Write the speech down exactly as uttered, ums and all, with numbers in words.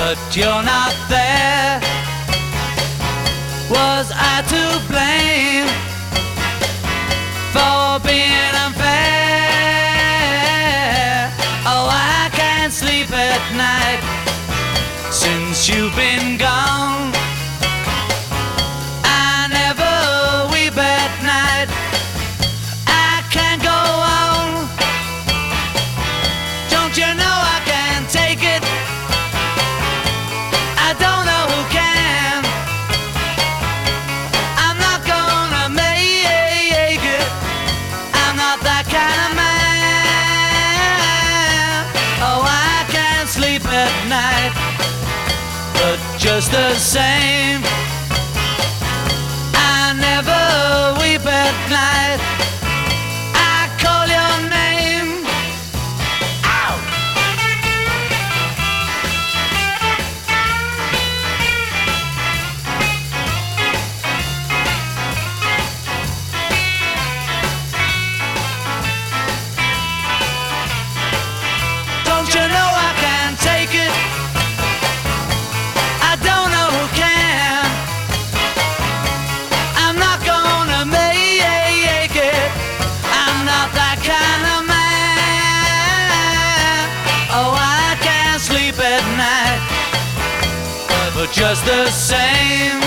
but you're not there. Was I to blame for being unfair? Oh, I can't sleep at night since you've been gone. I never weep at night. I can't go on. Don't you know I can't take it? I don't know who can. I'm not gonna make it. I'm not that kind of man. Oh, I can't sleep at night, but just the same, I never weep at night. I call your name. Ow! Don't you know I can't take it? I don't know who can. I'm not gonna make it. I'm not that kind of man. Oh, I can't sleep at night, but just the same,